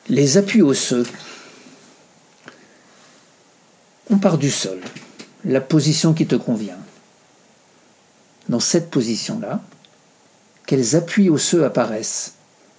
Les appuis osseux. On part du sol, la position qui te convient. Dans cette position-là, quels appuis osseux apparaissent?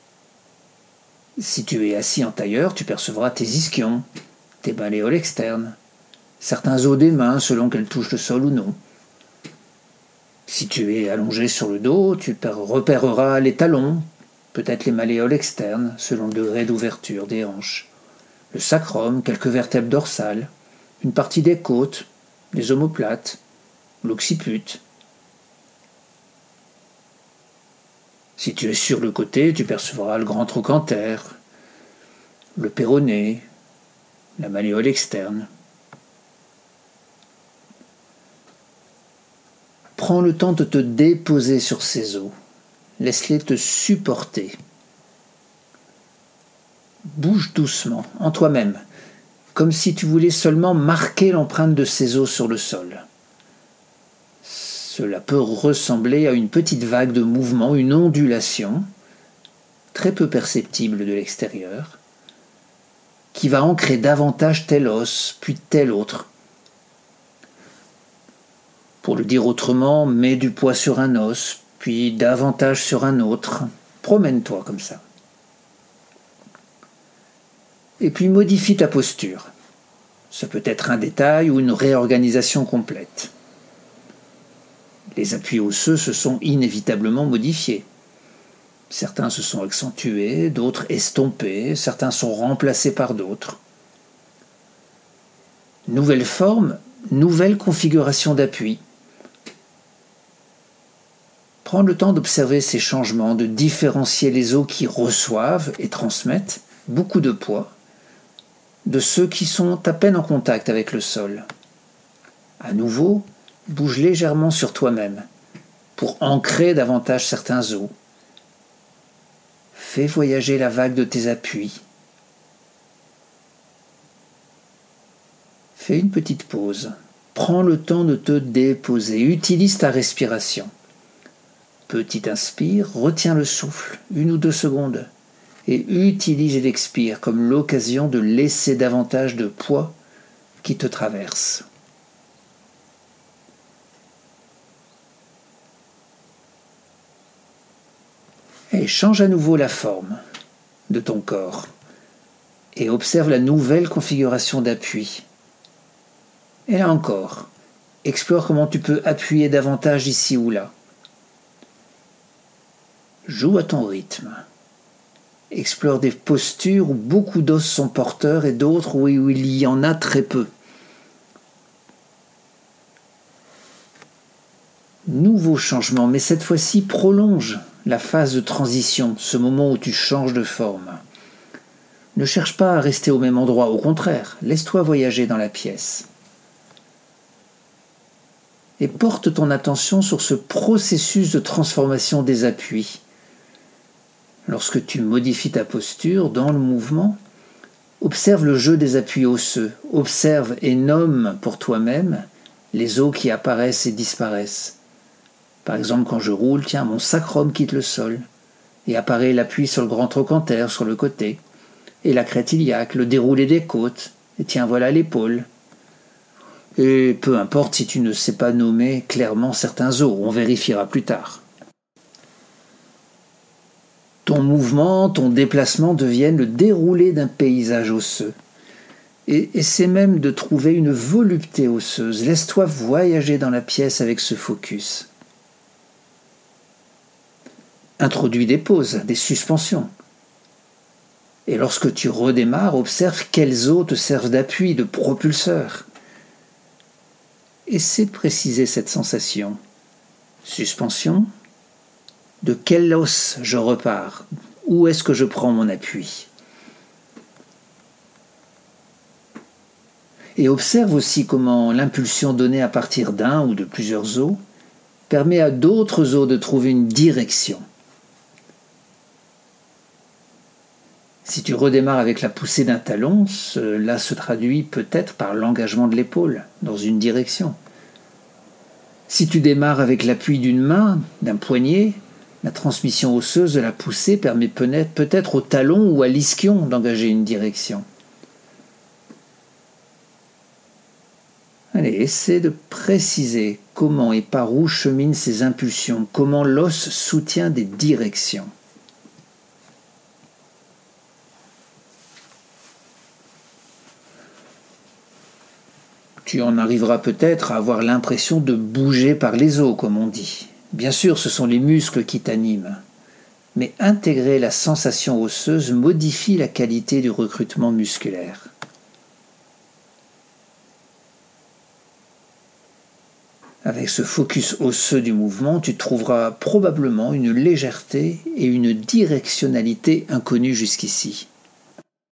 Si tu es assis en tailleur, tu percevras tes ischions, tes malléoles externes, certains os des mains selon qu'elles touchent le sol ou non. Si tu es allongé sur le dos, tu repéreras les talons, peut-être les malléoles externes selon le degré d'ouverture des hanches, le sacrum, quelques vertèbres dorsales, une partie des côtes, des omoplates, l'occiput. Si tu es sur le côté, tu percevras le grand trochanter, le péroné, la malléole externe. Prends le temps de te déposer sur ces os. Laisse-les te supporter. Bouge doucement, en toi-même, comme si tu voulais seulement marquer l'empreinte de ces os sur le sol. Cela peut ressembler à une petite vague de mouvement, une ondulation, très peu perceptible de l'extérieur, qui va ancrer davantage tel os, puis tel autre. Pour le dire autrement, mets du poids sur un os, puis davantage sur un autre. Promène-toi comme ça. Et puis modifie ta posture. Ça peut être un détail ou une réorganisation complète. Les appuis osseux se sont inévitablement modifiés. Certains se sont accentués, d'autres estompés, certains sont remplacés par d'autres. Nouvelle forme, nouvelle configuration d'appui. Prends le temps d'observer ces changements, de différencier les os qui reçoivent et transmettent beaucoup de poids de ceux qui sont à peine en contact avec le sol. À nouveau, bouge légèrement sur toi-même pour ancrer davantage certains os. Fais voyager la vague de tes appuis. Fais une petite pause. Prends le temps de te déposer. Utilise ta respiration. Petit inspire, retiens le souffle, 1 ou 2 secondes, et utilise l'expire comme l'occasion de laisser davantage de poids qui te traverse. Et change à nouveau la forme de ton corps et observe la nouvelle configuration d'appui. Et là encore, explore comment tu peux appuyer davantage ici ou là. Joue à ton rythme. Explore des postures où beaucoup d'os sont porteurs et d'autres où il y en a très peu. Nouveau changement, mais cette fois-ci prolonge la phase de transition, ce moment où tu changes de forme. Ne cherche pas à rester au même endroit, au contraire, laisse-toi voyager dans la pièce. Et porte ton attention sur ce processus de transformation des appuis. Lorsque tu modifies ta posture dans le mouvement, observe le jeu des appuis osseux, observe et nomme pour toi-même les os qui apparaissent et disparaissent. Par exemple, quand je roule, tiens, mon sacrum quitte le sol et apparaît l'appui sur le grand trochanter sur le côté, et la crête iliaque, le déroulé des côtes, et tiens, voilà l'épaule. Et peu importe si tu ne sais pas nommer clairement certains os, on vérifiera plus tard. Ton mouvement, ton déplacement deviennent le déroulé d'un paysage osseux. Et essaie même de trouver une volupté osseuse. Laisse-toi voyager dans la pièce avec ce focus. Introduis des pauses, des suspensions. Et lorsque tu redémarres, observe quels os te servent d'appui, de propulseur. Essaie de préciser cette sensation. Suspension. De quel os je repars? Où est-ce que je prends mon appui? Et observe aussi comment l'impulsion donnée à partir d'un ou de plusieurs os permet à d'autres os de trouver une direction. Si tu redémarres avec la poussée d'un talon, cela se traduit peut-être par l'engagement de l'épaule dans une direction. Si tu démarres avec l'appui d'une main, d'un poignet, La transmission osseuse de la poussée permet peut-être au talon ou à l'ischio d'engager une direction. Allez, essaie de préciser comment et par où cheminent ces impulsions, comment l'os soutient des directions. Tu en arriveras peut-être à avoir l'impression de bouger par les os, comme on dit. Bien sûr, ce sont les muscles qui t'animent. Mais intégrer la sensation osseuse modifie la qualité du recrutement musculaire. Avec ce focus osseux du mouvement, tu trouveras probablement une légèreté et une directionnalité inconnues jusqu'ici.